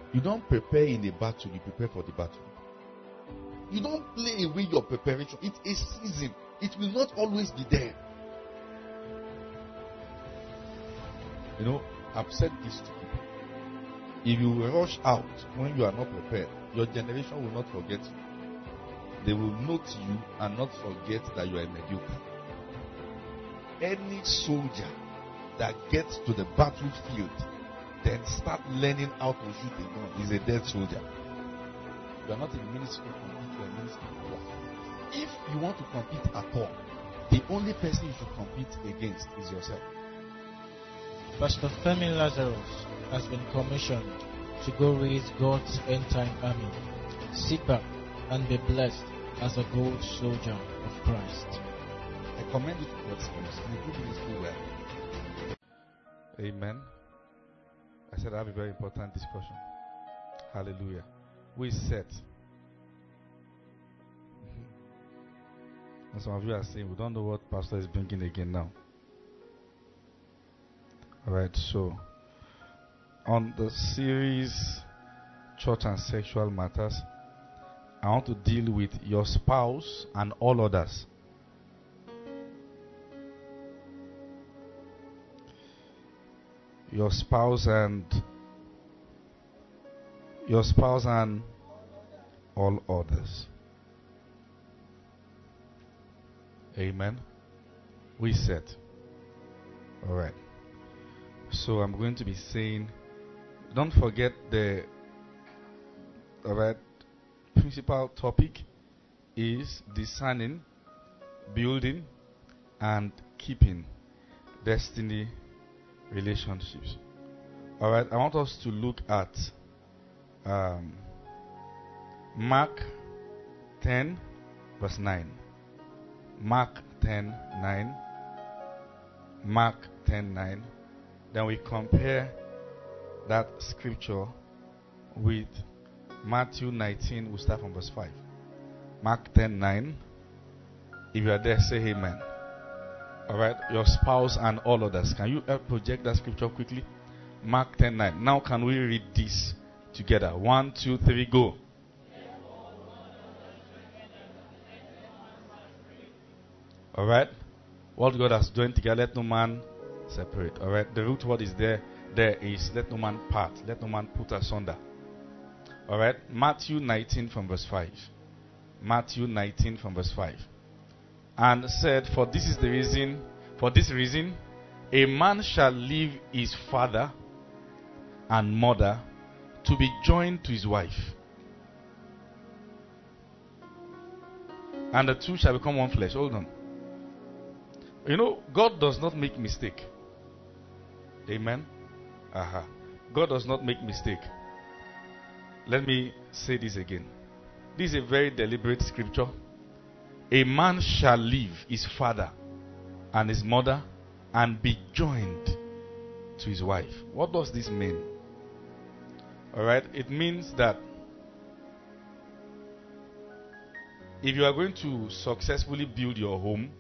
You don't prepare in a battle, you prepare for the battle. You don't play away your preparation. It's a season. It will not always be there. You know, I've said this to people. If you rush out when you are not prepared, your generation will not forget you. They will note you and not forget that you are a mediocre. Any soldier that gets to the battlefield then start learning how to shoot a gun is a dead soldier. You are not in ministry to compete, you are in ministry to work. If you want to compete at all, the only person you should compete against is yourself. Pastor Femi Lazarus has been commissioned to go raise God's end-time army. Sit back and be blessed as a good soldier of Christ. I commend you to God's grace. You do ministry well. Amen. I said I have a very important discussion. Hallelujah. We set. And some of you are saying, we don't know what pastor is bringing again now. Alright, so on the series Church and Sexual Matters, I want to deal with your spouse and all others. Your spouse and all others. Amen. We said. Alright. So I'm going to be saying, don't forget the principal topic is discerning, building, and keeping destiny relationships. Alright, I want us to look at Mark 10 verse 9. Mark 10:9. Mark 10:9. Then we compare that scripture with Matthew 19. We'll start from verse 5. Mark 10:9. If you are there, say amen. Alright, your spouse and all others. Can you project that scripture quickly? Mark 10:9. Now can we read this together? 1, 2, 3, go. Alright. What God has joined together, let no man separate. Alright. The root word is there. There is let no man part. Let no man put asunder. Alright. Matthew 19 from verse 5. Matthew 19 from verse 5. And said, for this reason, a man shall leave his father and mother to be joined to his wife, and the two shall become one flesh. Hold on. You know, God does not make mistake. Amen. God does not make mistake. Let me say this again. This is a very deliberate scripture. A man shall leave his father and his mother and be joined to his wife. What does this mean? Alright, it means that if you are going to successfully build your home,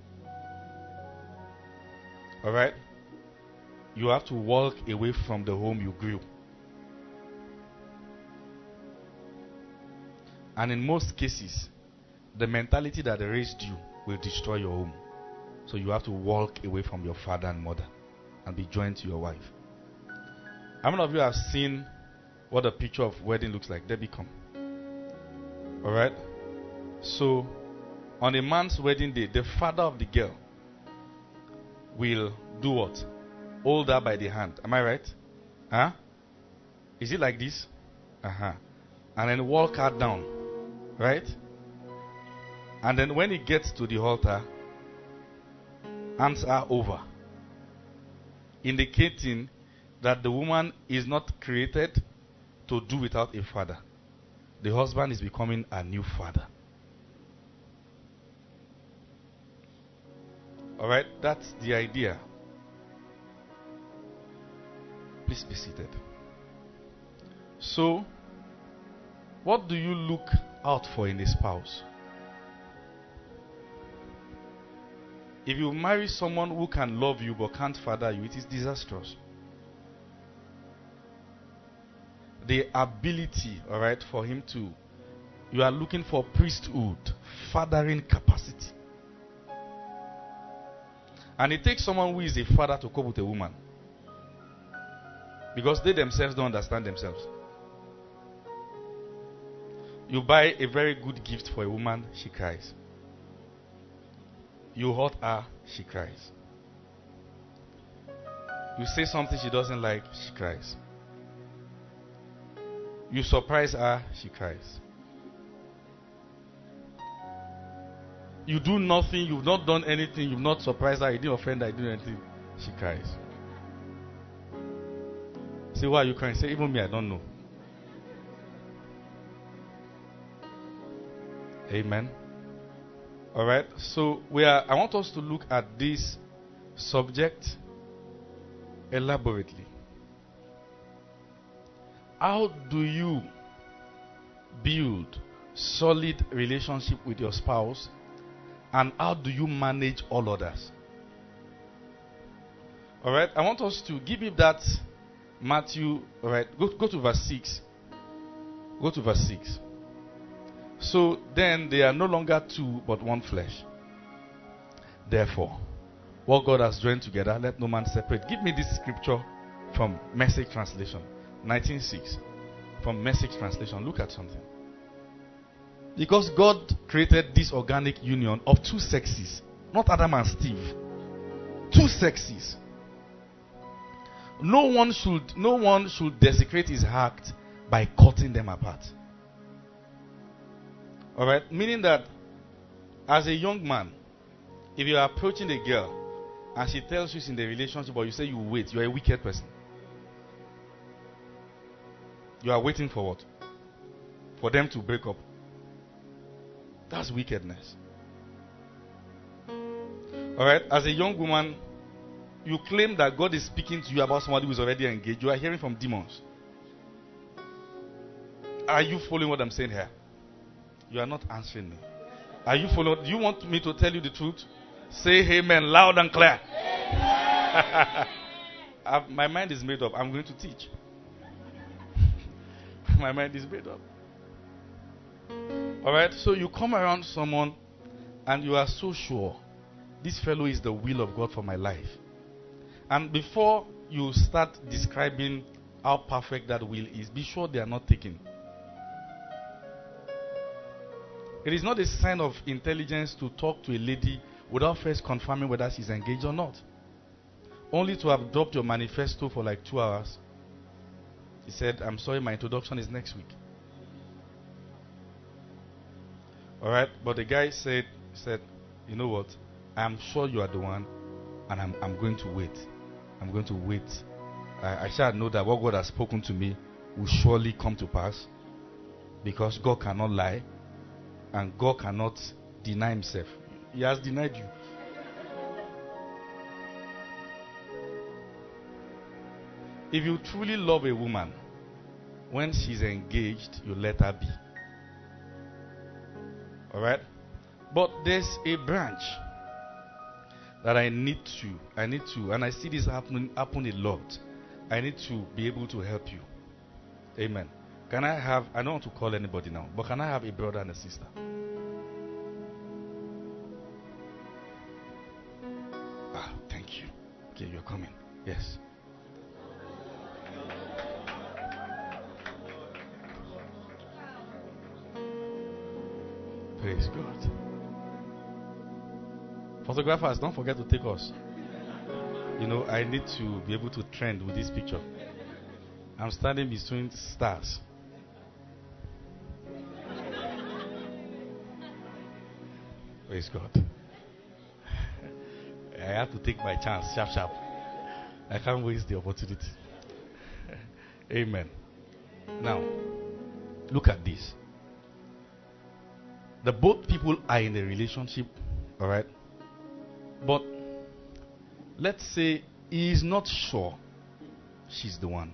alright, you have to walk away from the home you grew. And in most cases, the mentality that raised you will destroy your home. So you have to walk away from your father and mother and be joined to your wife. How many of you have seen what a picture of wedding looks like? Debbie, come. Alright? So, on a man's wedding day, the father of the girl will do what? Hold her by the hand. Am I right? Huh? Is it like this? And then walk her down. Right? And then when he gets to the altar, hands her over, indicating that the woman is not created to do without a father. The husband is becoming a new father. Alright, that's the idea. Please be seated. So, what do you look out for in a spouse? If you marry someone who can love you but can't father you, it is disastrous. the ability, all right, for him to, you are looking for priesthood, fathering capacity. And it takes someone who is a father to cope with a woman. Because they themselves don't understand themselves. You buy a very good gift for a woman, she cries. You hurt her, she cries. You say something she doesn't like, she cries. You surprise her, she cries. You do nothing, you've not done anything, you've not surprised her, you didn't offend her, you didn't do anything, she cries. Say, why are you crying? Say, even me, I don't know. Amen. Alright, so I want us to look at this subject elaborately. How do you build solid relationship with your spouse, and how do you manage all others? Alright, I want us to give you that Matthew, alright, go to verse 6. Go to verse 6. So then they are no longer two but one flesh. Therefore, what God has joined together, let no man separate. Give me this scripture from Message Translation, 19:6. From Message Translation, look at something. Because God created this organic union of two sexes, not Adam and Steve. Two sexes. No one should desecrate his heart by cutting them apart. Alright? Meaning that as a young man, if you are approaching a girl and she tells you she's in the relationship, but you say you wait, you are a wicked person. You are waiting for what? For them to break up. That's wickedness. Alright? As a young woman, you claim that God is speaking to you about somebody who is already engaged. You are hearing from demons. Are you following what I'm saying here? You are not answering me. Are you following? Do you want me to tell you the truth? Say amen loud and clear. My mind is made up. I'm going to teach. My mind is made up. Alright, so you come around someone and you are so sure this fellow is the will of God for my life. And before you start describing how perfect that will is, be sure they are not taken. It is not a sign of intelligence to talk to a lady without first confirming whether she's engaged or not. Only to have dropped your manifesto for like 2 hours. He said, I'm sorry, my introduction is next week. Alright, but the guy said, you know what? I'm sure you are the one, and I'm going to wait. I'm going to wait. I shall know that what God has spoken to me will surely come to pass, because God cannot lie, and God cannot deny himself. He has denied you. If you truly love a woman, when she's engaged, you let her be. Alright? But there's a branch that I need to, and I see this happen a lot. I need to be able to help you. Amen. Can I have, I don't want to call anybody now, but can I have a brother and a sister? Ah, thank you. Okay, you're coming. Yes. Praise God. Photographers, don't forget to take us. You know, I need to be able to trend with this picture. I'm standing between stars. Praise God. I have to take my chance, sharp. I can't waste the opportunity. Amen. Now, look at this. The both people are in a relationship, alright? But let's say he is not sure she's the one.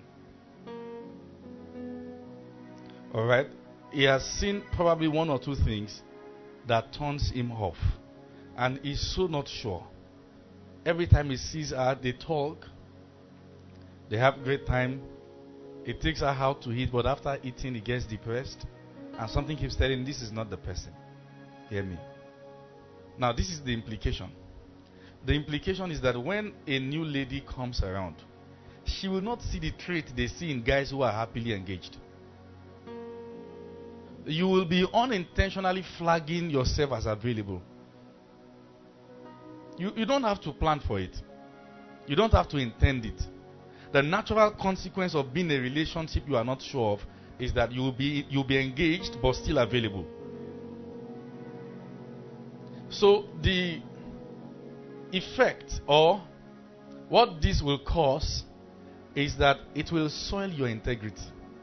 Alright? He has seen probably one or two things that turns him off. And he's so not sure. Every time he sees her, they talk. They have great time. It takes her out to eat, but after eating, he gets depressed. And something keeps telling him, this is not the person. Hear me. Now, this is the implication. The implication is that when a new lady comes around, she will not see the trait they see in guys who are happily engaged. You will be unintentionally flagging yourself as available. You don't have to plan for it. You don't have to intend it. The natural consequence of being in a relationship you are not sure of is that you'll be engaged but still available. So the effect, or what this will cause, is that it will soil your integrity.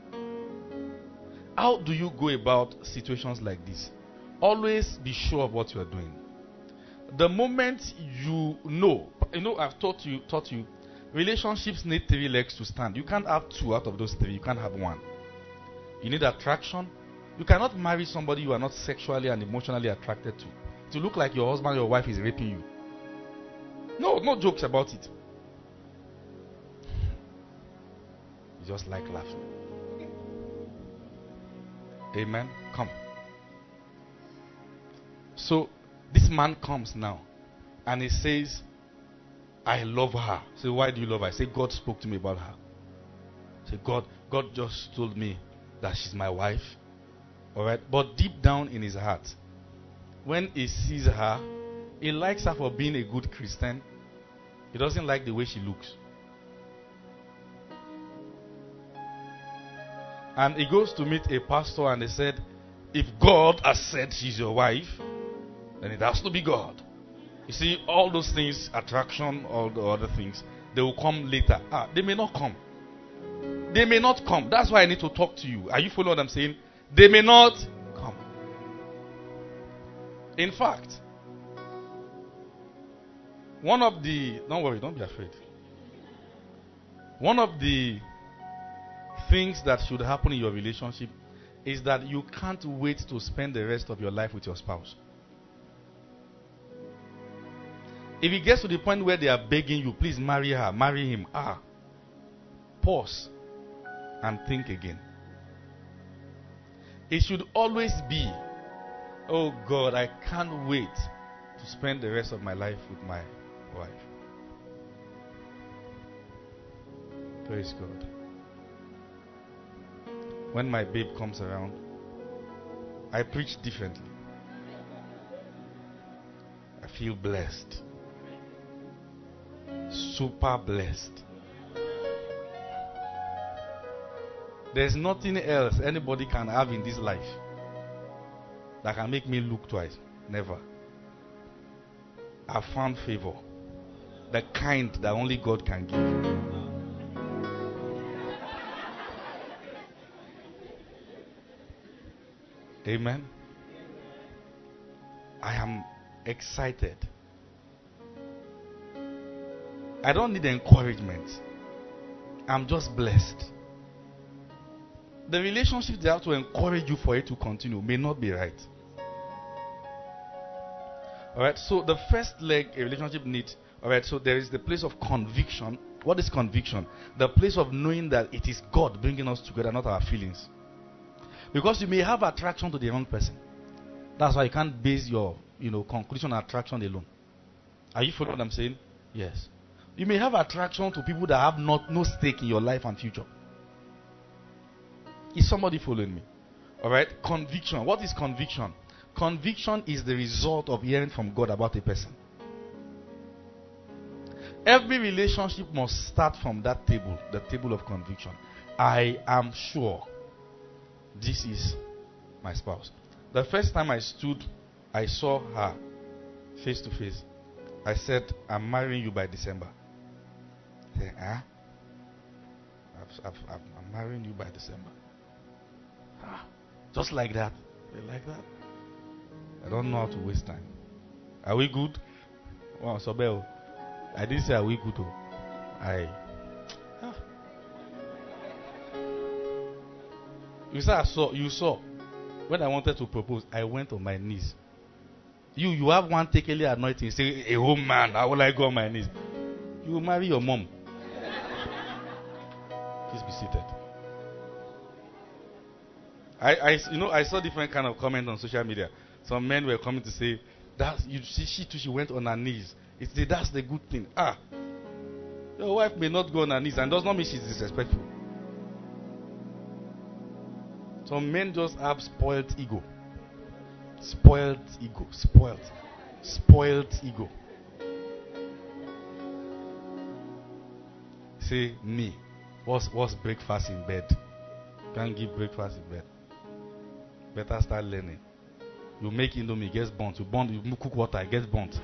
How do you go about situations like this? Always be sure of what you are doing. The moment you know, I've taught you, relationships need 3 legs to stand. You can't have 2 out of those 3. You can't have 1. You need attraction. You cannot marry somebody you are not sexually and emotionally attracted to. To look like your husband or your wife is raping you. No jokes about it. You just like laughing. Amen. Come. So this man comes now and he says, I love her. Say, why do you love her? I say, God spoke to me about her. Say, God just told me that she's my wife. Alright? But deep down in his heart, when he sees her, he likes her for being a good Christian. He doesn't like the way she looks. And he goes to meet a pastor and they said, if God has said she's your wife, then it has to be God. You see, all those things, attraction, all the other things, they will come later. They may not come. They may not come. That's why I need to talk to you. Are you following what I'm saying? They may not come. In fact, don't worry, don't be afraid. One of the things that should happen in your relationship is that you can't wait to spend the rest of your life with your spouse. If it gets to the point where they are begging you, please marry her, marry him, pause and think again. It should always be, oh God, I can't wait to spend the rest of my life with my wife. Praise God. When my babe comes around, I preach differently. I feel blessed. Super blessed. There's nothing else anybody can have in this life that can make me look twice. Never. I found favor. The kind that only God can give. Amen. I am excited. I don't need encouragement. I'm just blessed. The relationship they have to encourage you for it to continue may not be right. Alright, so the first leg a relationship needs, alright, so there is the place of conviction. What is conviction? The place of knowing that it is God bringing us together, not our feelings. Because you may have attraction to the wrong person. That's why you can't base your conclusion on attraction alone. Are you following what I'm saying? Yes. You may have attraction to people that have no stake in your life and future. Is somebody following me? Alright? Conviction. What is conviction? Conviction is the result of hearing from God about a person. Every relationship must start from that table, the table of conviction. I am sure this is my spouse. The first time I saw her face to face. I said, I'm marrying you by December. I said, I'm marrying you by December. Just like that. Like that. I don't know how to waste time. Are we good? Wow, Sobel. I didn't say are we good. You saw. When I wanted to propose, I went on my knees. You have one takele anointing. Say, a home man, how will I go on my knees? You will marry your mom. Please be seated. I saw different kind of comments on social media. Some men were coming to say, "That's you see, she too, she went on her knees. That's the good thing." Your wife may not go on her knees, and does not mean she's disrespectful. Some men just have spoiled ego. Spoiled ego. Spoiled ego. Say me. What's breakfast in bed? Can't give breakfast in bed. Better start learning. You make indomie, it gets burnt. You cook water, it gets burnt.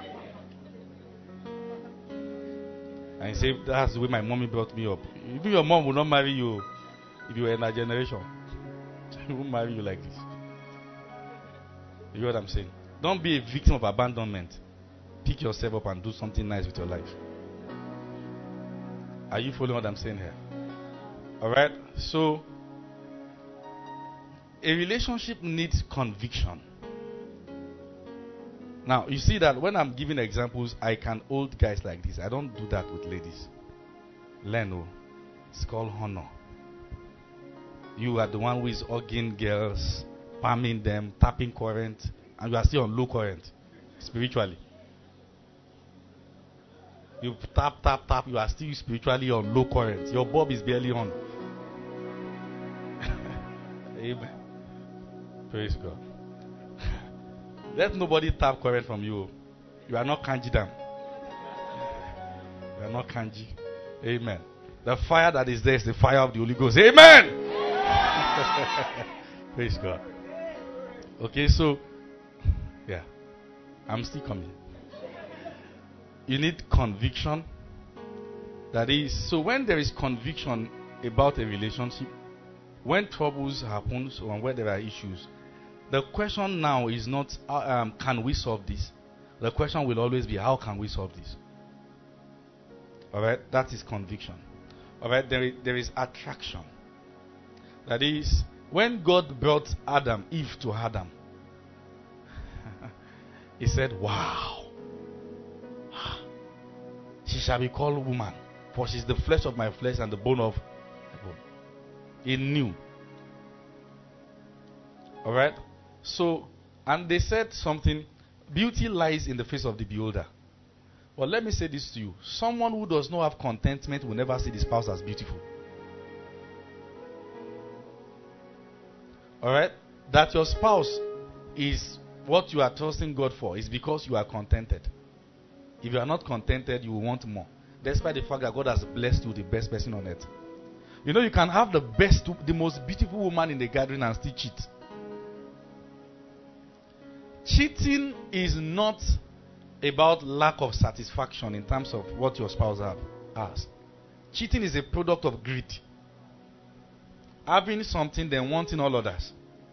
And you say, that's the way my mommy brought me up. Even your mom will not marry you if you were in that generation. She won't marry you like this. You know what I'm saying? Don't be a victim of abandonment. Pick yourself up and do something nice with your life. Are you following what I'm saying here? Alright? So, a relationship needs conviction. Now, you see that when I'm giving examples, I can hold guys like this. I don't do that with ladies. Learn, it's called honor. You are the one who is hugging girls, palming them, tapping current, and you are still on low current, spiritually. You tap, you are still spiritually on low current. Your bulb is barely on. Amen. Praise God. Let nobody tap current from you. You are not kanji them. You are not kanji. Amen. The fire that is there is the fire of the Holy Ghost. Amen. Praise God. Okay, so yeah, I'm still coming. You need conviction. That is, so when there is conviction about a relationship, when troubles happen, so when there are issues, the question now is not can we solve this? The question will always be, how can we solve this? Alright, that is conviction. Alright, there is attraction. That is, when God brought Eve to Adam, he said, wow, she shall be called woman, for she is the flesh of my flesh and the bone of my bone. He knew. Alright? So, and they said something, beauty lies in the face of the beholder. Well, let me say this to you. Someone who does not have contentment will never see the spouse as beautiful. Alright? That your spouse is what you are trusting God for is because you are contented. If you are not contented, you will want more. Despite the fact that God has blessed you with the best person on earth. You know, you can have the most beautiful woman in the gathering and still cheat. Cheating is not about lack of satisfaction in terms of what your spouse has. Cheating is a product of greed. Having something, then wanting all others.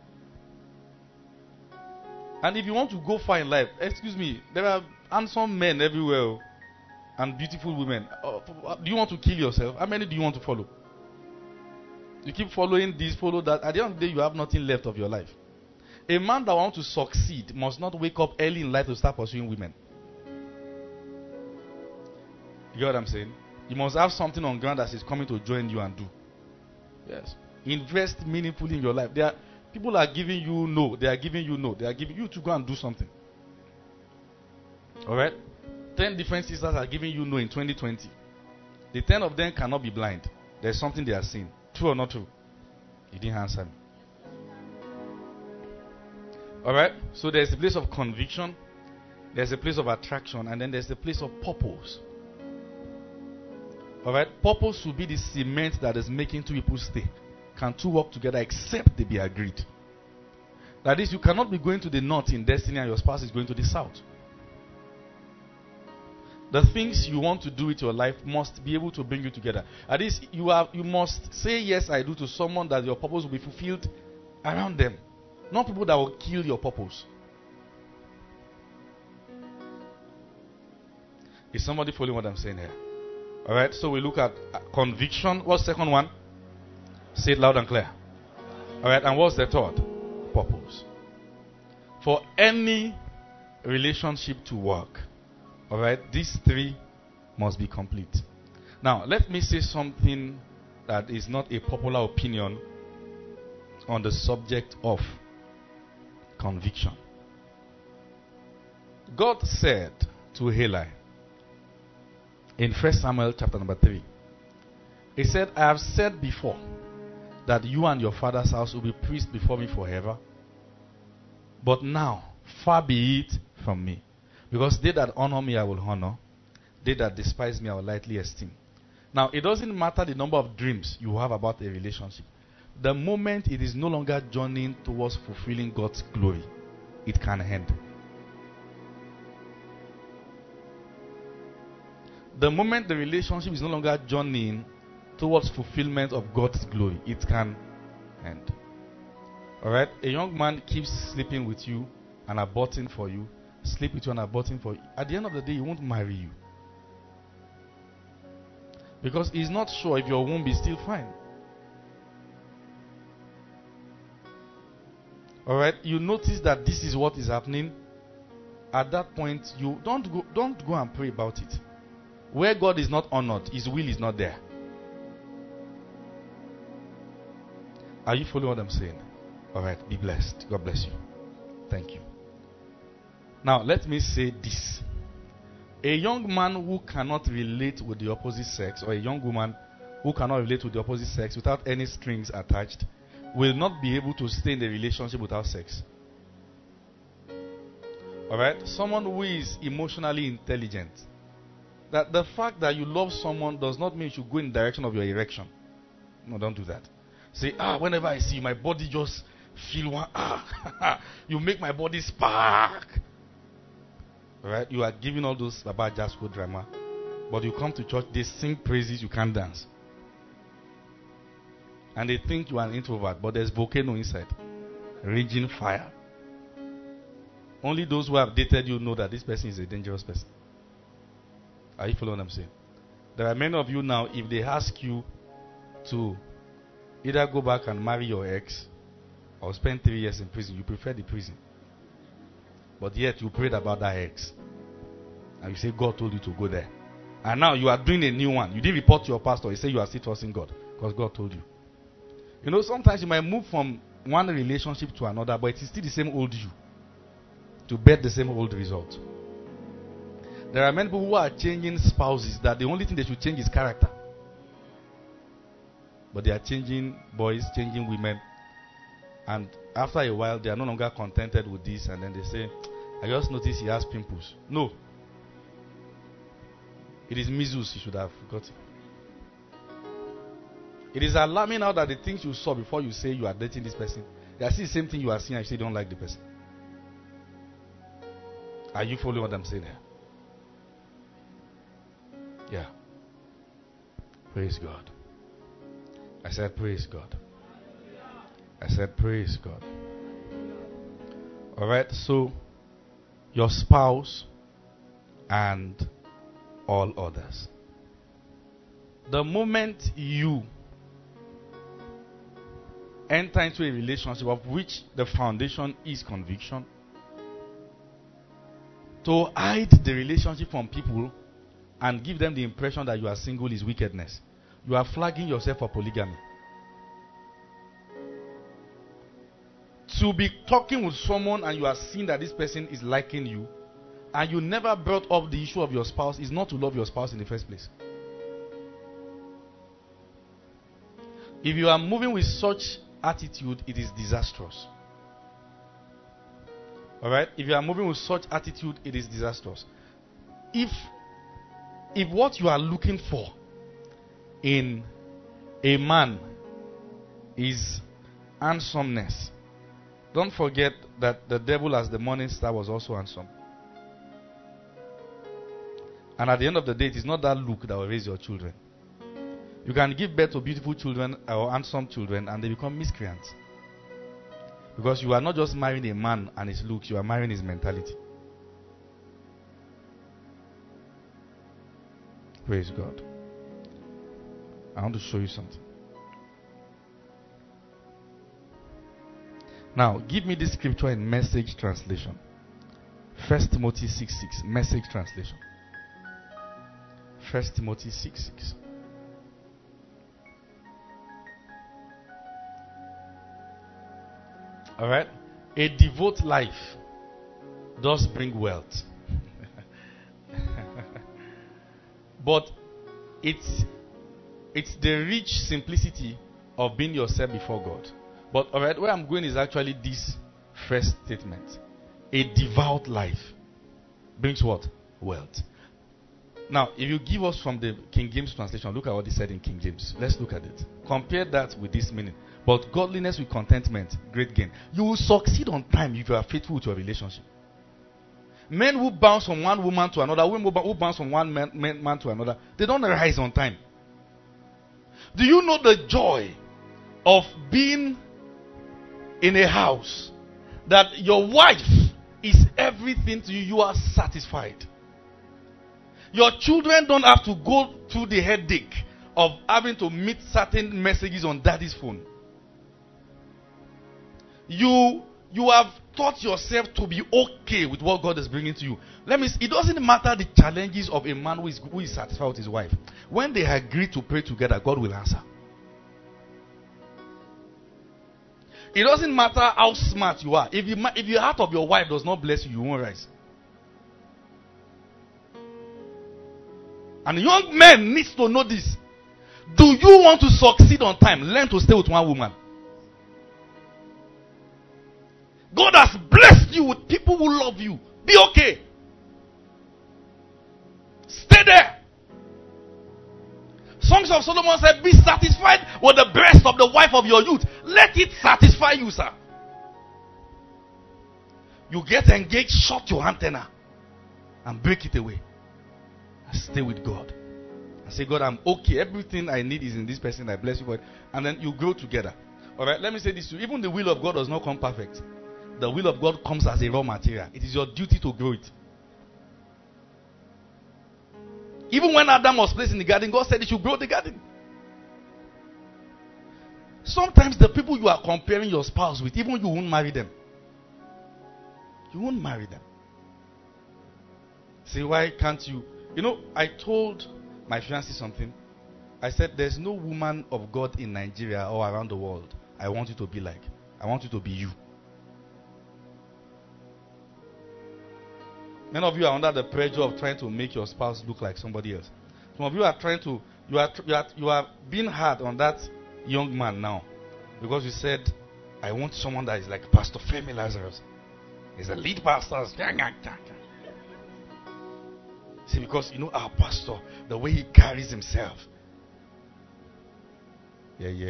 And if you want to go far in life, excuse me, there are handsome men everywhere and beautiful women. Do you want to kill yourself? How many do you want to follow? You keep following this, follow that. At the end of the day, you have nothing left of your life. A man that wants to succeed must not wake up early in life to start pursuing women. You get what I'm saying? You must have something on ground that is coming to join you and do. Yes. Invest meaningfully in your life. People are giving you no. They are giving you no. They are giving you to go and do something. Alright? 10 different sisters are giving you no in 2020. The 10 of them cannot be blind. There's something they are seeing. True or not true? You didn't answer me. Alright? So there's a place of conviction. There's a place of attraction. And then there's the place of purpose. Alright? Purpose will be the cement that is making two people stay. Can two work together except they be agreed? That is, you cannot be going to the north in destiny and your spouse is going to the south. The things you want to do with your life must be able to bring you together. At least you must say yes I do to someone that your purpose will be fulfilled around them. Not people that will kill your purpose. Is somebody following what I'm saying here? Alright, so we look at conviction. What's the second one? Say it loud and clear. Alright, and what's the third? Purpose. For any relationship to work, alright, these three must be complete. Now, let me say something that is not a popular opinion, on the subject of conviction. God said to Eli in 1 Samuel chapter number 3, He said, I have said before that you and your father's house will be priests before me forever. But now, far be it from me. Because they that honor me I will honor, they that despise me I will lightly esteem. Now, it doesn't matter the number of dreams you have about a relationship. The moment it is no longer journeying towards fulfilling God's glory, it can end. The moment the relationship is no longer journeying towards fulfillment of God's glory, it can end. Alright? A young man keeps sleeping with you and aborting for you, sleep with you and aborting for you. At the end of the day, he won't marry you. Because he's not sure if your womb is still fine. Alright? You notice that this is what is happening. At that point, you don't go and pray about it. Where God is not honored, His will is not there. Are you following what I'm saying? Alright, be blessed. God bless you. Thank you. Now, let me say this. A young man who cannot relate with the opposite sex, or a young woman who cannot relate with the opposite sex without any strings attached, will not be able to stay in a relationship without sex. Alright? Someone who is emotionally intelligent. That the fact that you love someone does not mean you should go in the direction of your erection. No, don't do that. Say, whenever I see you, my body just feel one. You make my body spark. Alright? You are giving all those Baba Jasko drama. But you come to church, they sing praises, you can't dance. And they think you are an introvert, but there's volcano inside. Raging fire. Only those who have dated you know that this person is a dangerous person. Are you following what I'm saying? There are many of you now, if they ask you to either go back and marry your ex or spend 3 years in prison, you prefer the prison. But yet you prayed about that ex. And you say God told you to go there. And now you are doing a new one. You didn't report to your pastor. You say you are still trusting God because God told you. You know, sometimes you might move from one relationship to another, but it is still the same old you to bet the same old result. There are many people who are changing spouses that the only thing they should change is character. But they are changing boys, changing women. And after a while, they are no longer contented with this. And then they say, I just noticed he has pimples. No. It is measles he should have forgotten. It is alarming now that the things you saw before you say you are dating this person, they are still the same thing you are seeing and you say you don't like the person. Are you following what I'm saying here? Yeah. Praise God. I said praise God. I said praise God. Alright, so your spouse and all others. The moment you enter into a relationship of which the foundation is conviction, to hide the relationship from people and give them the impression that you are single is wickedness. You are flagging yourself for polygamy. To be talking with someone and you are seeing that this person is liking you and you never brought up the issue of your spouse is not to love your spouse in the first place. If you are moving with such attitude, it is disastrous. Alright? If you are moving with such attitude, it is disastrous. If what you are looking for in a man is handsomeness, don't forget that the devil as the morning star was also handsome. And at the end of the day, it is not that look that will raise your children. You can give birth to beautiful children or handsome children and they become miscreants. Because you are not just marrying a man and his looks, you are marrying his mentality. Praise God. I want to show you something. Now, give me this scripture in Message translation. 1 Timothy 6:6, Message translation. 1 Timothy 6:6. All right? A devout life does bring wealth. But it's the rich simplicity of being yourself before God. But all right, where I'm going is actually this first statement. A devout life brings what? Wealth. Now, if you give us from the King James translation, look at what he said in King James. Let's look at it. Compare that with this meaning. But godliness with contentment, great gain. You will succeed on time if you are faithful to your relationship. Men who bounce from one woman to another, women who bounce from one man to another, they don't rise on time. Do you know the joy of being in a house that your wife is everything to you? You are satisfied. Your children don't have to go through the headache of having to meet certain messages on daddy's phone. You have taught yourself to be okay with what God is bringing to you. It doesn't matter the challenges of a man who is satisfied with his wife. When they agree to pray together, God will answer. It doesn't matter how smart you are. If the heart of your wife does not bless you, you won't rise. And young men need to know this. Do you want to succeed on time? Learn to stay with one woman. God has blessed you with people who love you. Be okay. Stay there. Songs of Solomon said, be satisfied with the breast of the wife of your youth. Let it satisfy you, sir. You get engaged, shut your antenna and break it away. And stay with God. And say, God, I'm okay. Everything I need is in this person. I bless you for it. And then you grow together. Alright, let me say this to you. Even the will of God does not come perfect. The will of God comes as a raw material. It is your duty to grow it. Even when Adam was placed in the garden, God said he should grow the garden. Sometimes the people you are comparing your spouse with, even you won't marry them. You won't marry them. Say, why can't you? You know, I told my fiancée something. I said, there's no woman of God in Nigeria or around the world I want you to be like. I want you to be you. Many of you are under the pressure of trying to make your spouse look like somebody else. Some of you are trying to, you are being hard on that young man now. Because you said, I want someone that is like Pastor Femi Lazarus. He's the lead pastor. See, because you know our pastor, the way he carries himself. Yeah.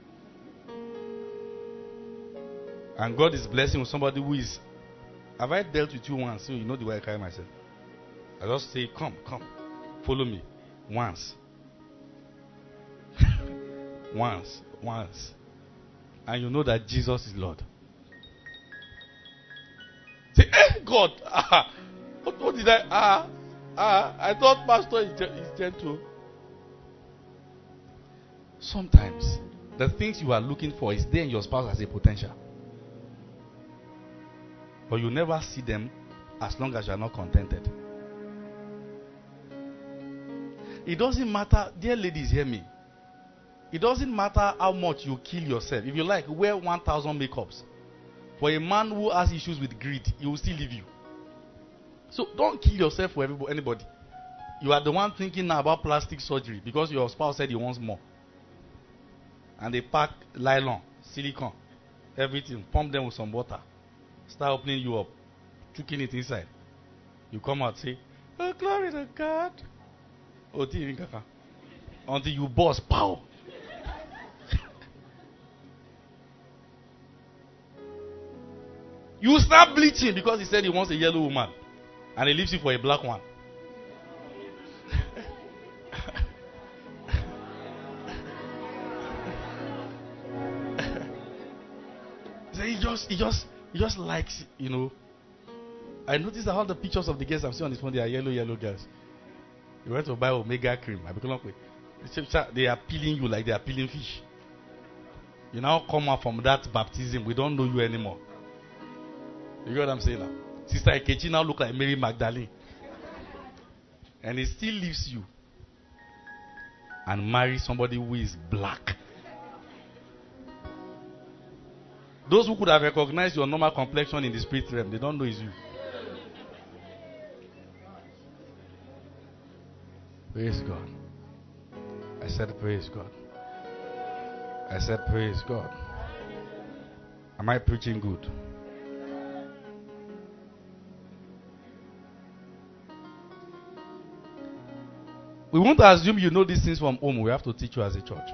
And God is blessing with somebody who is. Have I dealt with you once? So you know the way I carry myself. I just say, come, follow me. Once. Once. And you know that Jesus is Lord. Say, God, what did I thought pastor is gentle. Sometimes the things you are looking for is there in your spouse as a potential. But you never see them as long as you are not contented. It doesn't matter, dear ladies, hear me. It doesn't matter how much you kill yourself. If you like, wear 1,000 makeups. For a man who has issues with greed, he will still leave you. So don't kill yourself for anybody. You are the one thinking now about plastic surgery because your spouse said he wants more. And they pack nylon, silicone, everything, pump them with some water. Start opening you up, chucking it inside. You come out, say, oh, glory to God. Until you burst, pow. You start bleaching because he said he wants a yellow woman. And he leaves you for a black one. So he just likes, you know. I noticed that all the pictures of the girls I'm seeing on his phone, they are yellow girls. You went to buy Omega cream. They are peeling you like they are peeling fish. You now come out from that baptism. We don't know you anymore. You get what I'm saying now? Sister Ekechi now look like Mary Magdalene. And he still leaves you and marry somebody who is black. Those who could have recognized your normal complexion in the spirit realm, they don't know it's you. Praise God. I said, praise God. I said, praise God. Am I preaching good? We won't assume you know these things from home. We have to teach you as a church.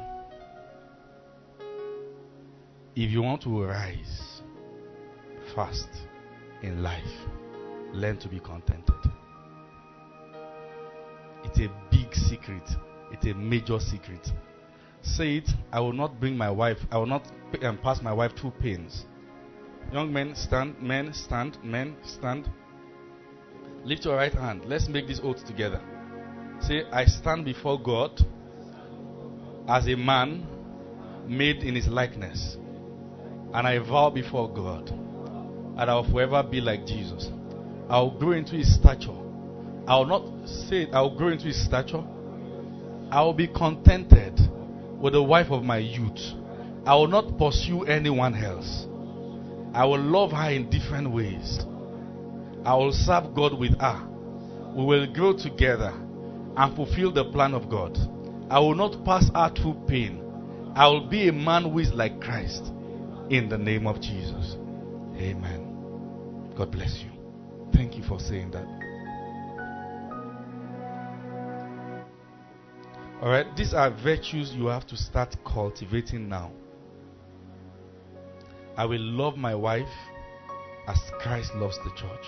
If you want to rise fast in life, learn to be contented. It's a big secret. It's a major secret. Say it, I will not pass my wife through pains. Young men, stand. Men, stand. Men, stand. Lift your right hand. Let's make this oath together. Say, I stand before God as a man made in his likeness. And I vow before God that I will forever be like Jesus. I will grow into his stature. I will not say it, I will grow into his stature. I will be contented with the wife of my youth. I will not pursue anyone else. I will love her in different ways. I will serve God with her. We will grow together and fulfill the plan of God. I will not pass her through pain. I will be a man who is like Christ. In the name of Jesus. Amen. God bless you. Thank you for saying that. Alright, these are virtues you have to start cultivating now. I will love my wife as Christ loves the church.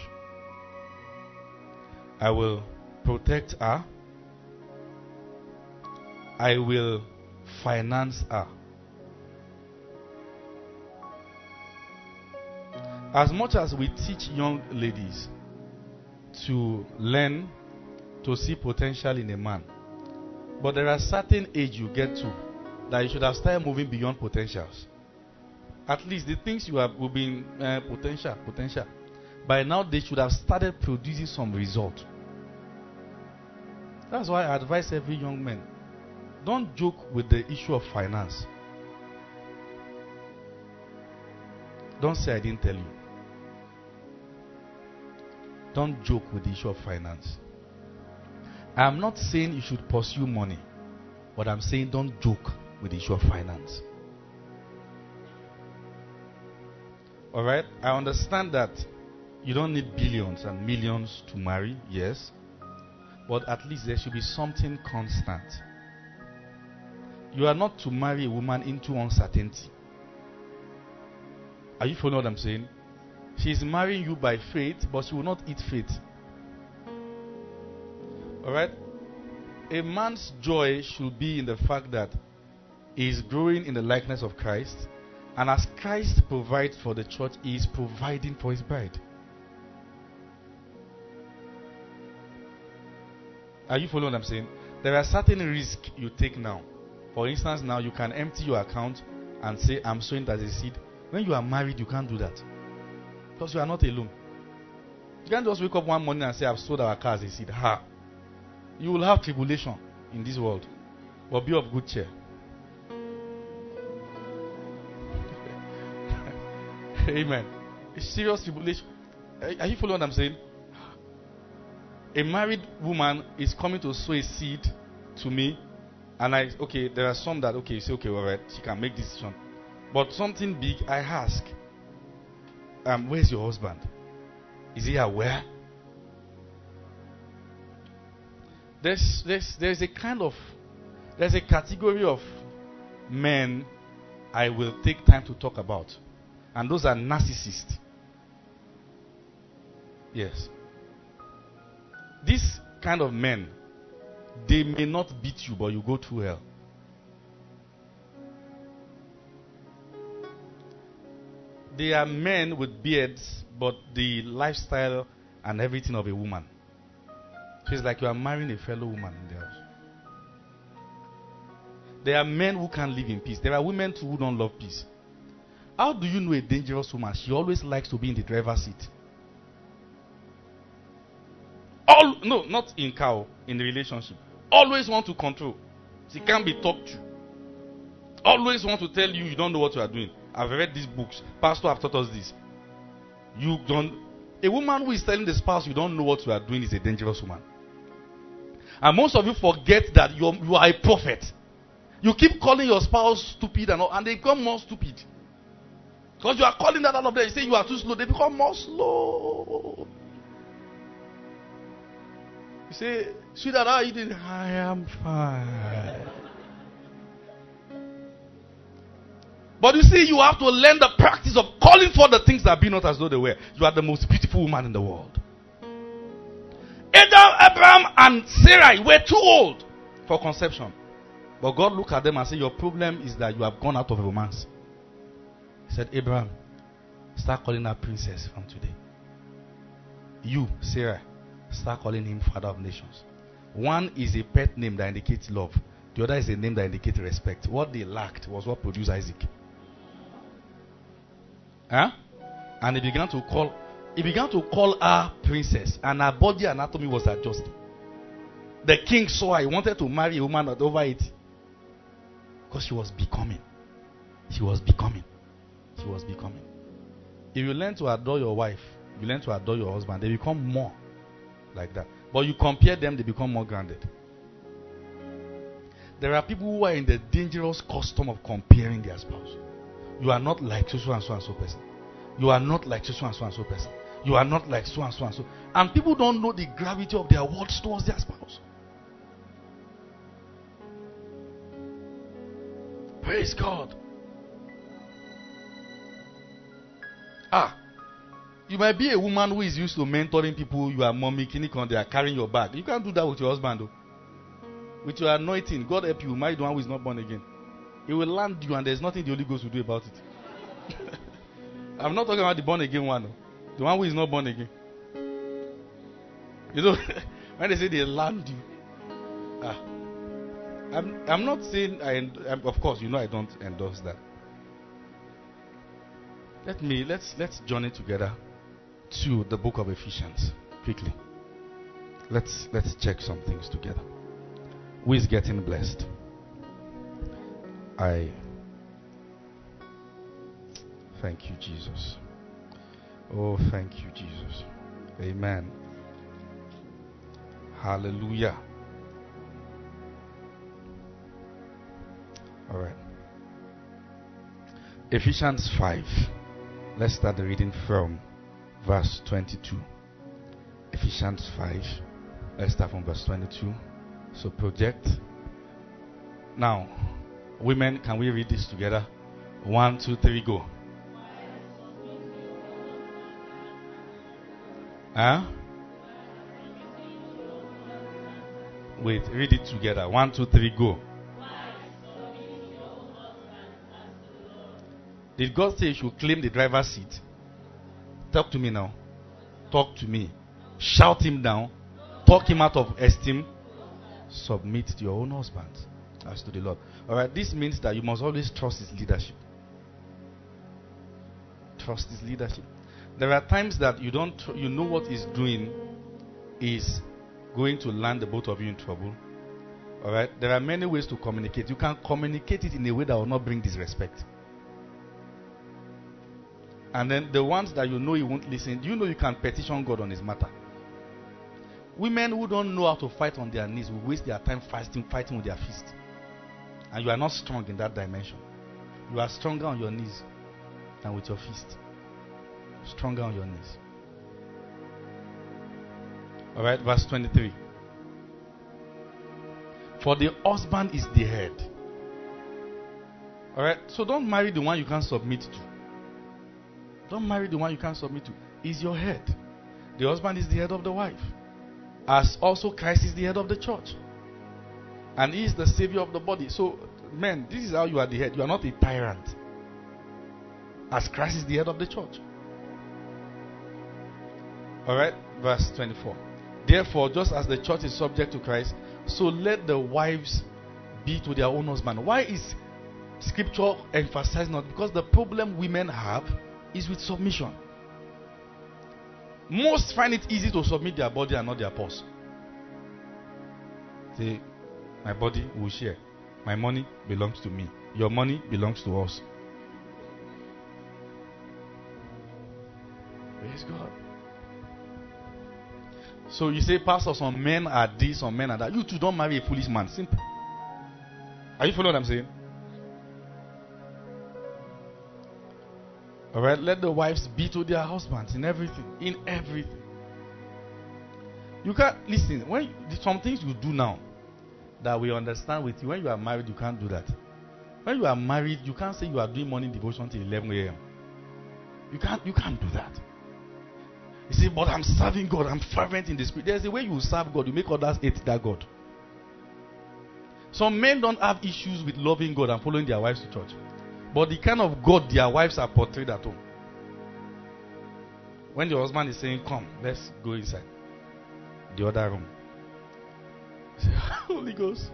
I will protect her. I will finance her. As much as we teach young ladies to learn to see potential in a man, but there are certain age you get to that you should have started moving beyond potentials. At least the things you have will be potential. By now they should have started producing some result. That's why I advise every young man, don't joke with the issue of finance. Don't say I didn't tell you. Don't joke with the issue of finance. I'm not saying you should pursue money, but I'm saying don't joke with the issue of finance. Alright? I understand that you don't need billions and millions to marry, yes. But at least there should be something constant. You are not to marry a woman into uncertainty. Are you following what I'm saying? She's marrying you by faith, but she will not eat faith. Alright? A man's joy should be in the fact that he is growing in the likeness of Christ. And as Christ provides for the church, he is providing for his bride. Are you following what I'm saying? There are certain risks you take now. For instance, now you can empty your account and say, I'm sowing it as a seed. When you are married, you can't do that. Because you are not alone. You can't just wake up one morning and say, I've sold our car as a seed. Ha! You will have tribulation in this world. But be of good cheer. Amen. It's serious tribulation. Are you following what I'm saying? A married woman is coming to sow a seed to me. And there are some that, you say, alright, she can make this decision. But something big, I ask, where's your husband? Is he aware? There's a category of men I will take time to talk about. And those are narcissists. Yes. These kind of men, they may not beat you, but you go through hell. They are men with beards, but the lifestyle and everything of a woman. So it's like you are marrying a fellow woman in the house. There are men who can't live in peace. There are women too who don't love peace. How do you know a dangerous woman? She always likes to be in the driver's seat. No, not in car, in the relationship. Always want to control. She can't be talked to. always want to tell you you don't know what you are doing. I've read these books. Pastor have taught us this. You don't. A woman who is telling the spouse you don't know what you are doing is a dangerous woman. And most of you forget that you are a prophet. You keep calling your spouse stupid and they become more stupid. Because you are calling that out of them. You say you are too slow. They become more slow. You say, sweetheart, how are you doing? I am fine. But you see, you have to learn the practice of calling for the things that be not as though they were. You are the most beautiful woman in the world. Abraham and Sarah were too old for conception. But God looked at them and said, your problem is that you have gone out of romance. He said, Abraham, start calling her princess from today. You, Sarah, start calling him father of nations. One is a pet name that indicates love. The other is a name that indicates respect. What they lacked was what produced Isaac. Huh? And he began to call her princess, and her body anatomy was adjusting. The king saw her. He wanted to marry a woman at over 80. Because she was becoming. She was becoming. She was becoming. If you learn to adore your wife, you learn to adore your husband, they become more like that. But you compare them, they become more grounded. There are people who are in the dangerous custom of comparing their spouse. You are not like so and so and so person. You are not like so and so and so person. You are not like so and so and so. And people don't know the gravity of their words towards their spouse. Praise God. You might be a woman who is used to mentoring people. You are mommy, they are carrying your bag. You can't do that with your husband though. With your anointing, God help you, marry the one who is not born again. He will land you and there's nothing the Holy Ghost will do about it. I'm not talking about the born again one. The one who is not born again. You know, when they say they land you. I'm not saying, of course, you know I don't endorse that. Let's journey together to the book of Ephesians quickly. Let's check some things together. Who is getting blessed? I thank you, Jesus. Oh, thank you, Jesus. Amen. Hallelujah. All right. Ephesians 5. Let's start the reading from verse 22. Ephesians 5. Let's start from verse 22. So project. Now, women, can we read this together? 1, 2, 3, go. Wait, read it together. 1, 2, 3, go. Did God say you should claim the driver's seat? Talk to me now. Talk to me. Shout him down. Talk him out of esteem. Submit to your own husband as to the Lord. Alright, this means that you must always trust his leadership. Trust his leadership. There are times that you know what he's doing is going to land the both of you in trouble. Alright, there are many ways to communicate. You can communicate it in a way that will not bring disrespect. And then the ones that you know he won't listen, you know you can petition God on his matter. Women who don't know how to fight on their knees will waste their time fighting with their fist. And you are not strong in that dimension. You are stronger on your knees than with your fist. Stronger on your knees. Alright, verse 23. For the husband is the head. Alright, so don't marry the one you can't submit to. Don't marry the one you can't submit to. He's your head. The husband is the head of the wife. As also Christ is the head of the church. And he is the savior of the body. So, men, this is how you are the head. You are not a tyrant. As Christ is the head of the church. Alright, verse 24. Therefore, just as the church is subject to Christ, so let the wives be to their own husband. Why is scripture emphasizing that? Because the problem women have is with submission. Most find it easy to submit their body and not their purse. Say, my body will share. My money belongs to me. Your money belongs to us. Praise God. So you say, Pastor, some men are this, some men are that. You too, don't marry a foolish man. Simple. Are you following what I'm saying? Alright, let the wives be to their husbands in everything. In everything. You can't, listen, some things you do now that we understand with you. When you are married, you can't do that. When you are married, you can't say you are doing morning devotion till 11 a.m. You can't do that. You say, but I'm serving God, I'm fervent in the spirit. There's a way you serve God, you make others hate that God. Some men don't have issues with loving God and following their wives to church. But the kind of God their wives are portrayed at home. When the husband is saying, come, let's go inside the other room. You say, Holy Ghost,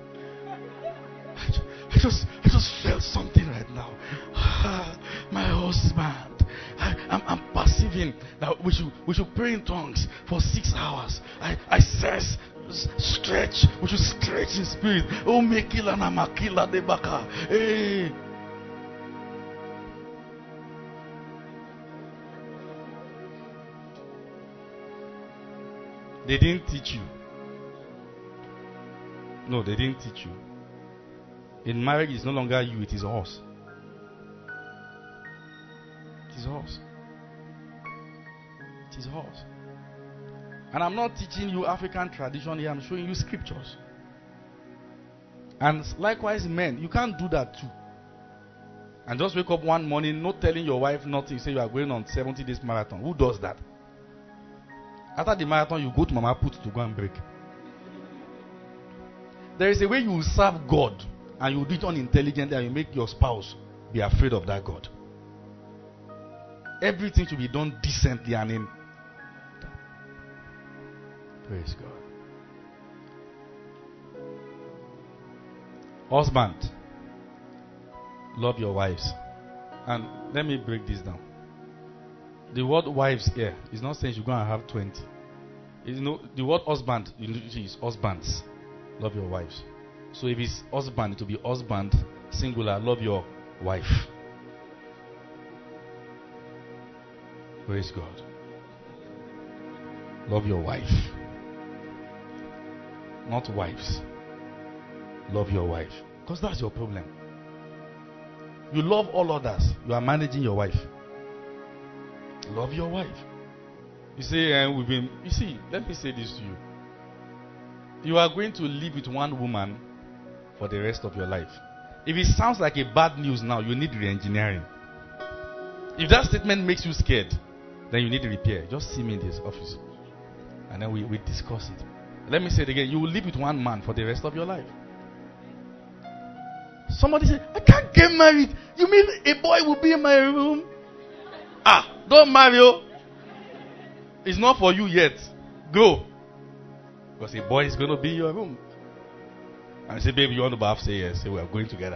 I just felt something right now. My husband, I'm perceiving that we should pray in tongues for 6 hours. I sense stretch. We should stretch in spirit. Oh, mekila na makila de baka. Hey. They didn't teach you. No, they didn't teach you. In marriage, it's no longer you, it is us. It is us. It is us. And I'm not teaching you African tradition here, I'm showing you scriptures. And likewise, men, you can't do that too. And just wake up one morning, not telling your wife nothing, say you are going on 70 days marathon. Who does that? After the marathon, you go to Mama Put to go and break. There is a way you serve God and you do it unintelligently and you make your spouse be afraid of that God. Everything should be done decently and in. Praise God. Husband, love your wives. And let me break this down. The word wives here is not saying you're going to have 20. The word husband is husbands. Love your wives. So if it's husband, it will be husband, singular, love your wife. Praise God. Love your wife. Not wives. Love your wife. Because that's your problem. You love all others. You are managing your wife. Love your wife. You say, you see, let me say this to you. You are going to live with one woman for the rest of your life. If it sounds like a bad news now, you need re-engineering. If that statement makes you scared, then you need repair. Just see me in this office. And then we discuss it. Let me say it again. You will live with one man for the rest of your life. Somebody said, I can't get married. You mean a boy will be in my room? Don't marry. It's not for you yet. Go. Because a boy is going to be in your room. And say, baby, you want to bath? Say yes. Say, we are going together.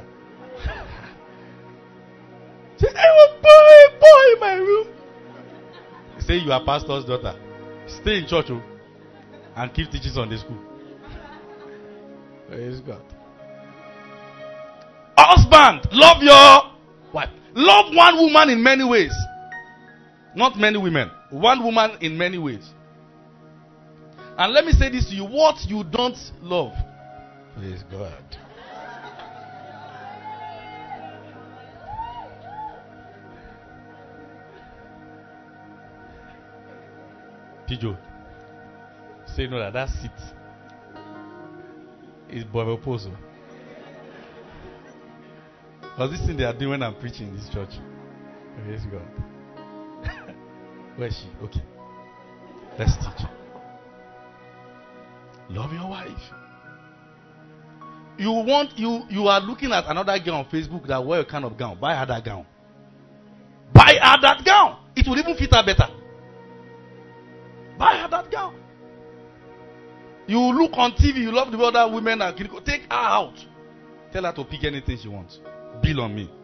Say, I want a boy in my room. Say, you are pastor's daughter. Stay in church and keep teaching Sunday school. Praise God. Husband, love your wife. Love one woman in many ways. Not many women. One woman in many ways. And let me say this to you. What you don't love. Praise God. Pijo. Say no that seat is Bible Pozo. Because this thing they are doing when I'm preaching in this church. Praise God. Where is she? Okay. Let's teach. Love your wife. You are looking at another girl on Facebook that wear a kind of gown. Buy her that gown. Buy her that gown. It will even fit her better. Buy her that gown. You look on TV, you love the way other women are critical. Take her out. Tell her to pick anything she wants. Bill on me.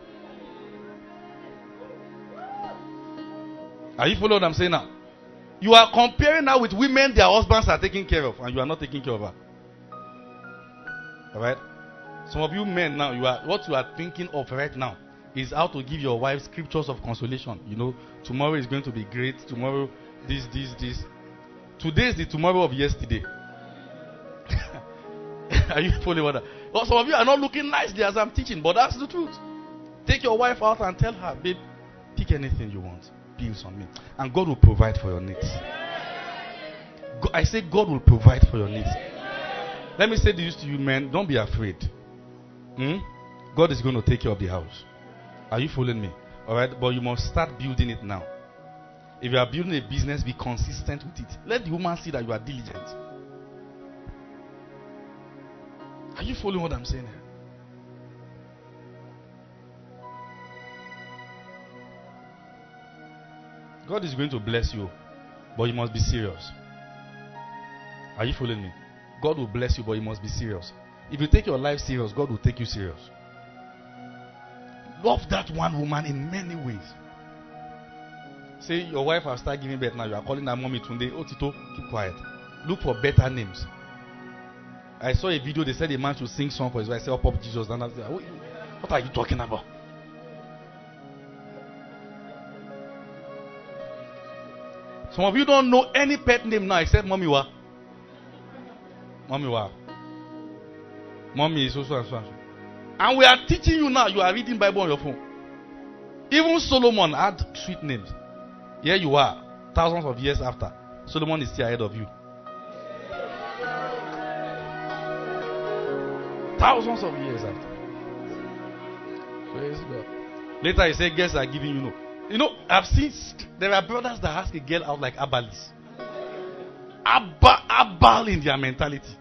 Are you following what I'm saying now? You are comparing now with women their husbands are taking care of, and you are not taking care of her. Alright? Some of you men now, what you are thinking of right now is how to give your wife scriptures of consolation. You know, tomorrow is going to be great. Tomorrow, this. Today is the tomorrow of yesterday. Are you following what? Well, some of you are not looking nice there as I'm teaching, but that's the truth. Take your wife out and tell her, babe, pick anything you want. Bills on me. And God will provide for your needs. I say God will provide for your needs. Let me say this to you, men. Don't be afraid. God is going to take care of the house. Are you following me? Alright? But you must start building it now. If you are building a business, be consistent with it. Let the woman see that you are diligent. Are you following what I'm saying here? God is going to bless you, but you must be serious. Are you following me? God will bless you, but you must be serious. If you take your life serious, God will take you serious. Love that one woman in many ways. Say your wife has started giving birth now. You are calling her mommy Tunde. Oh, Tito, keep quiet. Look for better names. I saw a video. They said a man should sing song for his wife. I said, "Up, up, Jesus." And I said, "What are you talking about?" Some of you don't know any pet name now except Mommy Wa. Mommy Wa. Mommy is so and so. And we are teaching you now. You are reading Bible on your phone. Even Solomon had sweet names. Here you are, thousands of years after. Solomon is still ahead of you. Thousands of years after. Praise God. Later he said, girls are giving you no. You know, I've seen, there are brothers that ask a girl out like Abalis. Abal in their mentality.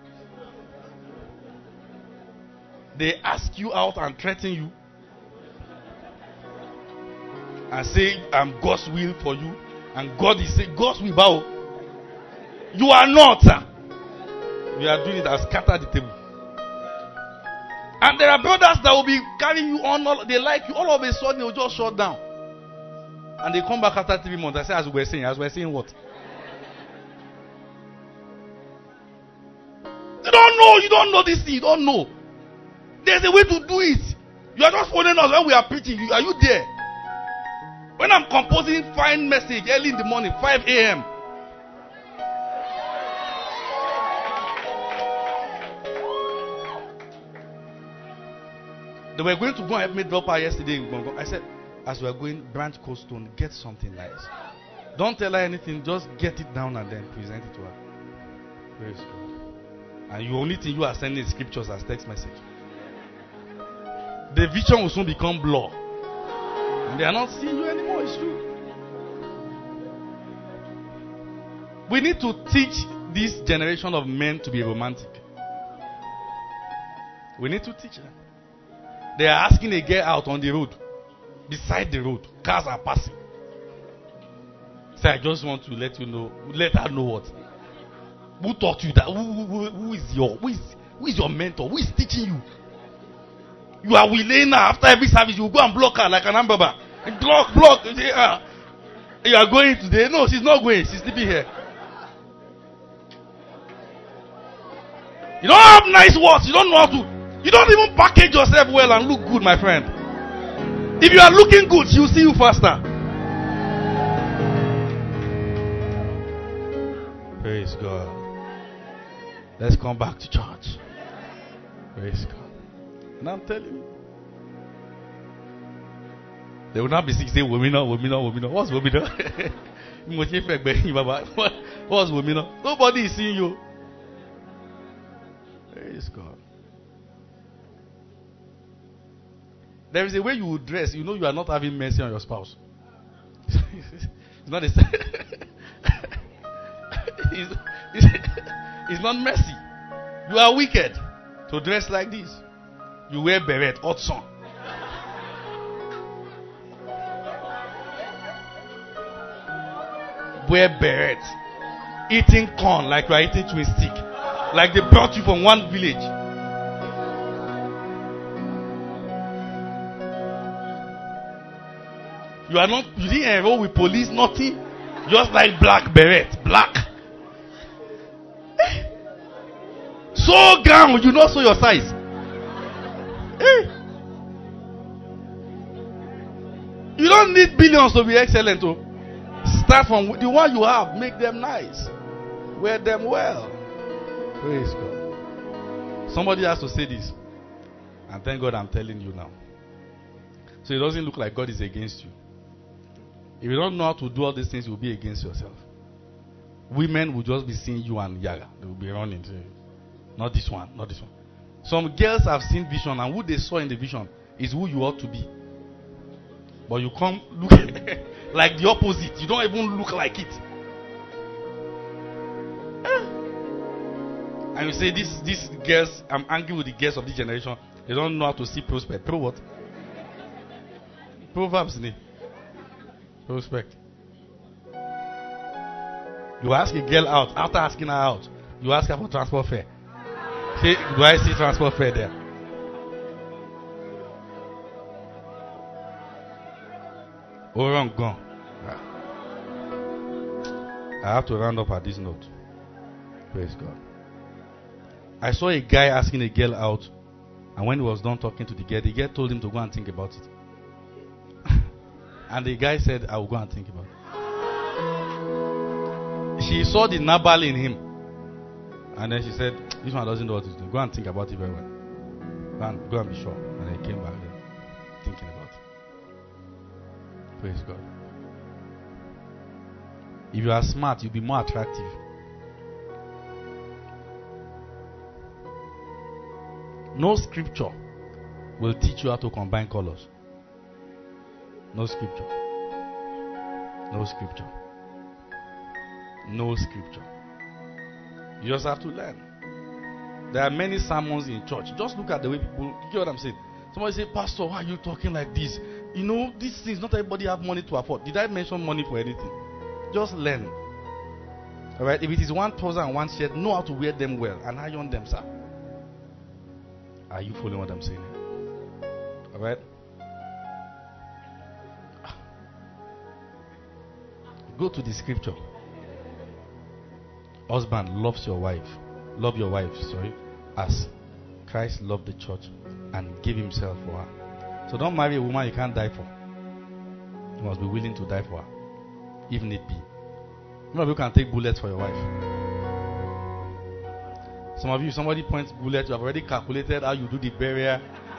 They ask you out and threaten you. And say, I'm God's will for you. And God is saying, God's will bow. You are not. We are doing it and scatter the table. And there are brothers that will be carrying you on. They like you. All of a sudden, they will just shut down. And they come back after 3 months. I say, as we're saying what? You don't know this thing. You don't know. There's a way to do it. You are just following us when we are preaching. Are you there? When I'm composing fine message early in the morning, 5 a.m. They were going to go and help me drop her yesterday in Gongo. I said, as we are going, branch Coldstone, get something nice. Don't tell her anything, just get it down and then present it to her. Praise God. And the only thing you are sending is scriptures as text message. The vision will soon become blur. And they are not seeing you anymore, it's true. We need to teach this generation of men to be romantic. We need to teach them. They are asking a girl out on the road. Beside the road. Cars are passing. So I just want to let you know. Let her know what. Who taught you that? Who is your mentor? Who is teaching you? You are willing now. After every service, you go and block her like an ambaba. Block. You are going today. No, she's not going. She's sleeping here. You don't have nice words. You don't know how to. You don't even package yourself well and look good, my friend. If you are looking good, she'll see you faster. Praise God. Let's come back to church. Praise God. And I'm telling you. They will not be sick saying, Womina. What's Womina? What's Womina? Nobody is seeing you. Praise God. There is a way you will dress. You know you are not having mercy on your spouse. It's not a it's not mercy. You are wicked to dress like this. You wear beret, hot sun. Wear beret. Eating corn like you are eating twin stick. Like they brought you from one village. You are not, you didn't enroll with police, nothing. Just like black beret. Black. So gown, you not show your size. need billions to be excellent. Oh. Start from the one you have. Make them nice. Wear them well. Praise God. Somebody has to say this. And thank God I'm telling you now. So it doesn't look like God is against you. If you don't know how to do all these things, you'll be against yourself. Women will just be seeing you and Yaga. They will be running to you. Not this one, not this one. Some girls have seen vision, and who they saw in the vision is who you ought to be. But you come look like the opposite. You don't even look like it. And you say, these girls, I'm angry with the girls of this generation. They don't know how to see prospect. Pro what? Proverbs. Prospect. You ask a girl out. After asking her out, you ask her for transport fare. Say, do I see transport fare there? Oh, wrong, gone. I have to round up at this note. Praise God. I saw a guy asking a girl out, and when he was done talking to the girl told him to go and think about it. And the guy said, I will go and think about it. She saw the Nabal in him. And then she said, this one doesn't know what he's doing. Go and think about it very well. Go and be sure. And then he came back thinking about it. Praise God. If you are smart, you'll be more attractive. No scripture will teach you how to combine colors. No scripture. No scripture. No scripture. You just have to learn. There are many sermons in church. Just look at the way people, you get what I'm saying? Somebody say, Pastor, why are you talking like this? You know, these things, not everybody have money to afford. Did I mention money for anything? Just learn. Alright, if it is 1,001 shirt, know how to wear them well and iron them, sir. Are you following what I'm saying? Alright? Go to the scripture. Husband loves your wife. Love your wife, as Christ loved the church and gave himself for her. So don't marry a woman you can't die for. You must be willing to die for her, if need be. Some of you can take bullets for your wife. Some of you, somebody points bullet, you have already calculated how you do the burial.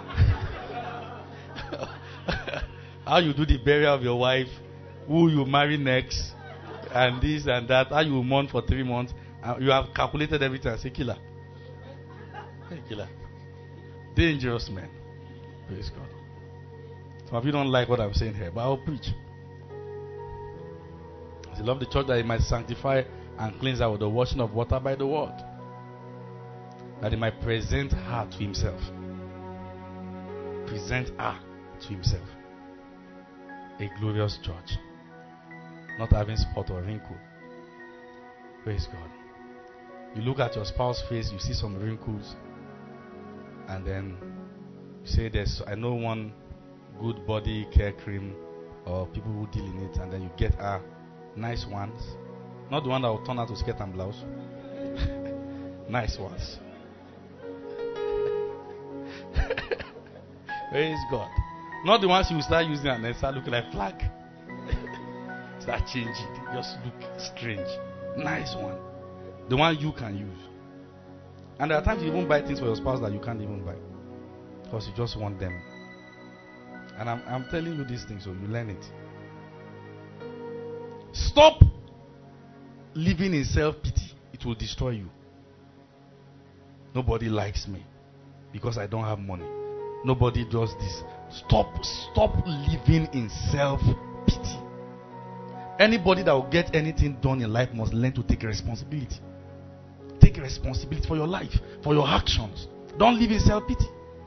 How you do the burial of your wife, who you marry next, and this and that, how you mourn for 3 months. You have calculated everything and say, killer. Hey, killer. Dangerous man. Praise God. Some of you don't like what I'm saying here, but I'll preach. He loved the church that he might sanctify and cleanse her with the washing of water by the word, that he might present her to himself. Present her to himself. A glorious church, not having spot or wrinkle. Praise God. You look at your spouse's face, you see some wrinkles, and then you say, I know one good body care cream or people who deal in it, and then you get her nice ones, not the one that will turn out to skirt and blouse. Nice ones. Praise God. Not the ones you will start using and then start looking like flag. Start changing. Just look strange. Nice one. The one you can use. And there are times you even buy things for your spouse that you can't even buy, because you just want them. And I'm telling you these things so you learn it. Stop living in self-pity. It will destroy you. Nobody likes me because I don't have money. Nobody does this. Stop living in self-pity. Anybody that will get anything done in life must learn to take responsibility. Take responsibility for your life, for your actions. Don't live in self-pity.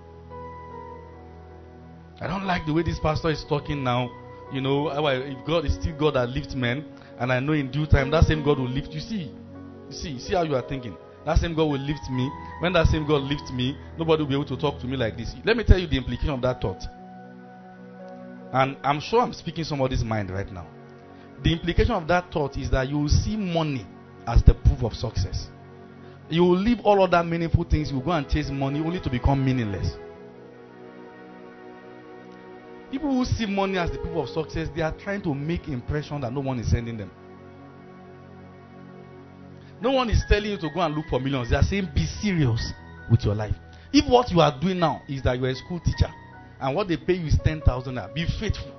I don't like the way this pastor is talking now. You know, if God is still God that lifts men, and I know in due time that same God will lift you. See how you are thinking. That same God will lift me. When that same God lifts me, nobody will be able to talk to me like this. Let me tell you the implication of that thought. And I'm sure I'm speaking somebody's mind right now. The implication of that thought is that you will see money as the proof of success. You will leave all other meaningful things. You will go and chase money only to become meaningless. People who see money as the proof of success, they are trying to make impression that no one is sending them. No one is telling you to go and look for millions. They are saying be serious with your life. If what you are doing now is that you are a school teacher and what they pay you is 10,000 naira, be faithful.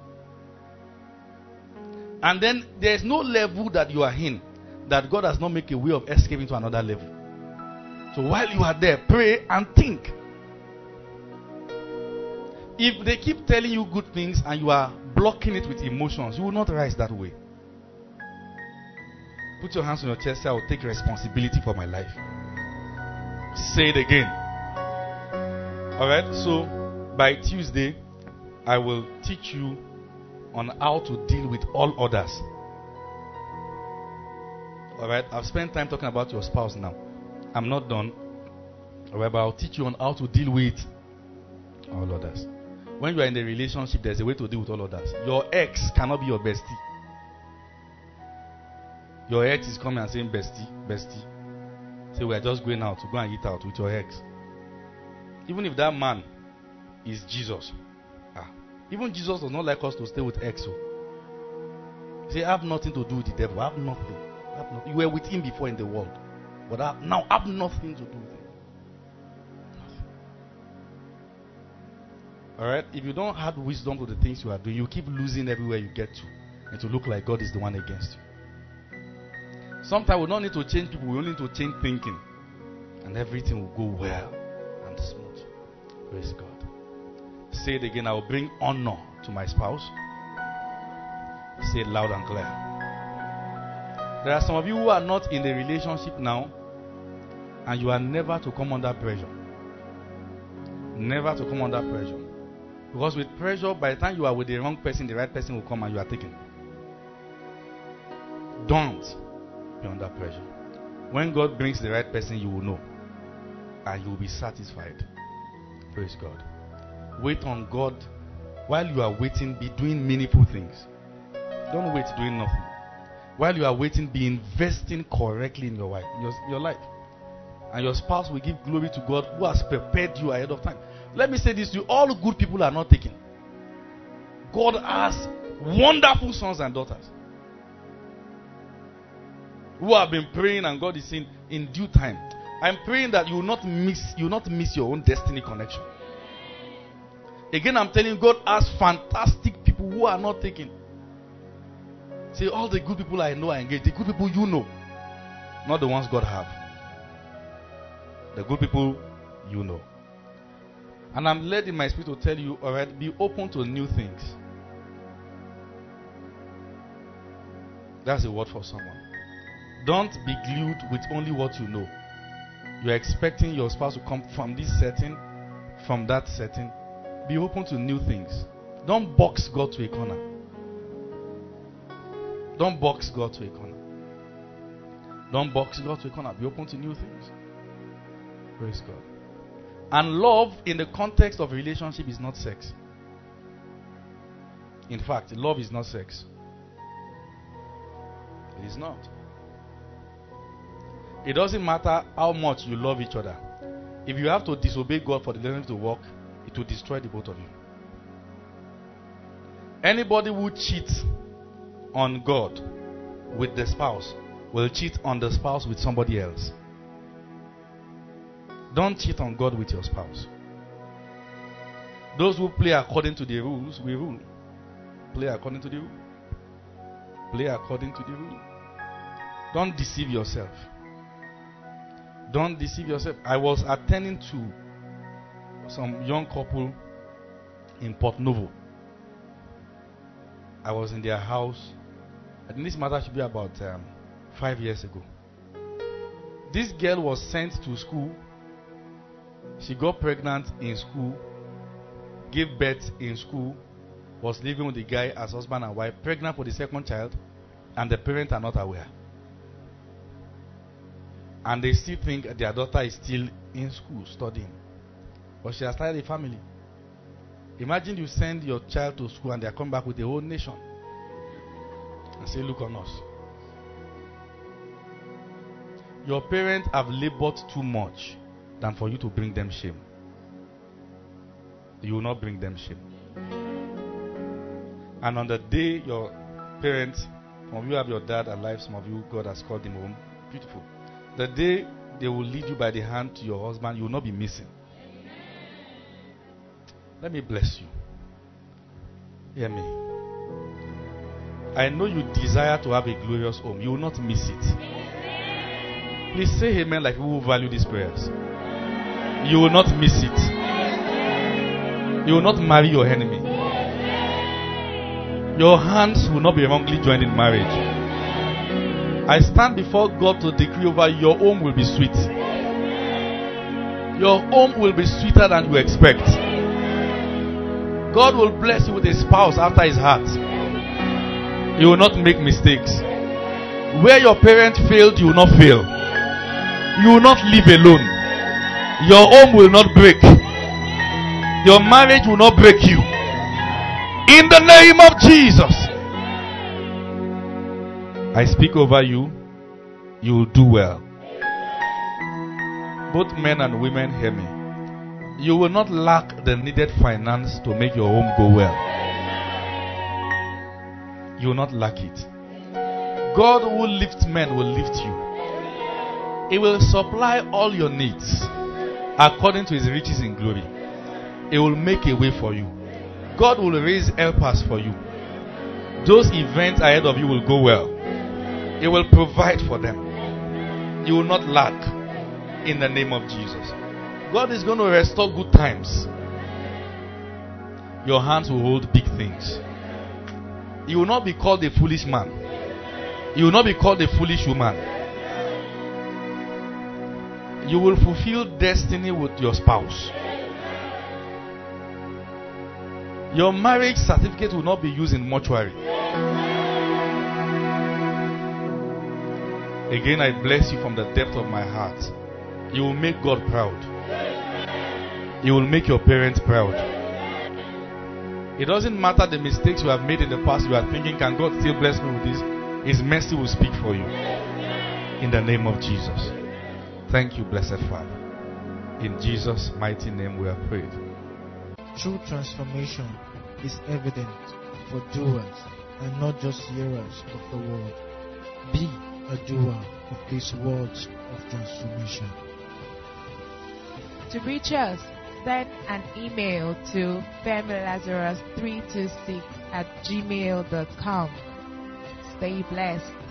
And then there is no level that you are in that God has not made a way of escaping to another level. So while you are there, pray and think. If they keep telling you good things and you are blocking it with emotions, you will not rise that way. Put your hands on your chest. Say, I will take responsibility for my life. Say it again. Alright, so by Tuesday, I will teach you on how to deal with all others. Alright, I've spent time talking about your spouse now. I'm not done. Alright, but I'll teach you on how to deal with all others. When you are in a relationship, there's a way to deal with all others. Your ex cannot be your bestie. Your ex is coming and saying, bestie. Say, we are just going out to go and eat out with your ex. Even if that man is Jesus. Even Jesus does not like us to stay with ex. Say, I have nothing to do with the devil. I have nothing. You were with him before in the world. But now I have nothing to do with him. Alright? If you don't add wisdom to the things you are doing, you keep losing everywhere you get to. And to look like God is the one against you. Sometimes we don't need to change people, we only need to change thinking. And everything will go well and smooth. Praise God. Say it again, I will bring honor to my spouse. Say it loud and clear. There are some of you who are not in a relationship now, and you are never to come under pressure. Never to come under pressure. Because with pressure, by the time you are with the wrong person, the right person will come and you are taken. Don't be under pressure. When God brings the right person, you will know. And you will be satisfied. Praise God. Wait on God. While you are waiting, be doing meaningful things. Don't wait doing nothing. While you are waiting, be investing correctly in your life. And your spouse will give glory to God who has prepared you ahead of time. Let me say this to you. All good people are not taken. God has wonderful sons and daughters who have been praying, and God is saying in due time. I'm praying that you will not miss your own destiny connection. Again, I'm telling you, God has fantastic people who are not taken. Say, all the good people I know are engaged. The good people you know, not the ones God have. The good people you know. And I'm led in my spirit to tell you, alright, be open to new things. That's a word for someone. Don't be glued with only what you know. You're expecting your spouse to come from this setting, from that setting. Be open to new things. Don't box God to a corner. Don't box God to a corner. Don't box God to a corner. Be open to new things. Praise God. And love in the context of a relationship is not sex. In fact, love is not sex. It is not. It doesn't matter how much you love each other. If you have to disobey God for the relationship to work, it will destroy the both of you. Anybody who cheats on God with the spouse will cheat on the spouse with somebody else. Don't cheat on God with your spouse. Those who play according to the rules will rule. Play according to the rule. Play according to the rule. Don't deceive yourself. Don't deceive yourself. I was attending to some young couple in Port Novo. I was in their house. I think this matter should be about 5 years ago. This girl was sent to school. She got pregnant in school, gave birth in school, was living with the guy as husband and wife, pregnant for the second child, and the parents are not aware. And they still think their daughter is still in school studying. But she has started a family. Imagine you send your child to school and they are coming back with the whole nation. And say, look on us. Your parents have labored too much than for you to bring them shame. You will not bring them shame. And on the day your parents, some of you have your dad alive, some of you, God has called him home. Beautiful. The day they will lead you by the hand to your husband, you will not be missing. Let me bless you. Hear me. I know you desire to have a glorious home. You will not miss it. Please say amen like we will value these prayers. You will not miss it. You will not marry your enemy. Your hands will not be wrongly joined in marriage. I stand before God to decree over your home will be sweet. Your home will be sweeter than you expect. God will bless you with a spouse after his heart. You will not make mistakes. Where your parents failed, you will not fail. You will not live alone. Your home will not break. Your marriage will not break you. In the name of Jesus, I speak over you. You will do well. Both men and women, hear me. You will not lack the needed finance to make your home go well. You will not lack it. God who lifts men will lift you. He will supply all your needs according to his riches in glory. He will make a way for you. God will raise helpers for you. Those events ahead of you will go well. He will provide for them. You will not lack in the name of Jesus. God is going to restore good times. Your hands will hold big things. You will not be called a foolish man. You will not be called a foolish woman. You will fulfill destiny with your spouse. Your marriage certificate will not be used in mortuary. Again, I bless you from the depth of my heart. You will make God proud. You will make your parents proud. It doesn't matter the mistakes you have made in the past. You are thinking, can God still bless me with this? His mercy will speak for you. In the name of Jesus. Thank you, blessed Father. In Jesus' mighty name we have prayed. True transformation is evident for doers and not just hearers of the word. Be a doer of these words of transformation. To reach us, send an email to femilazarus326@gmail.com. Stay blessed.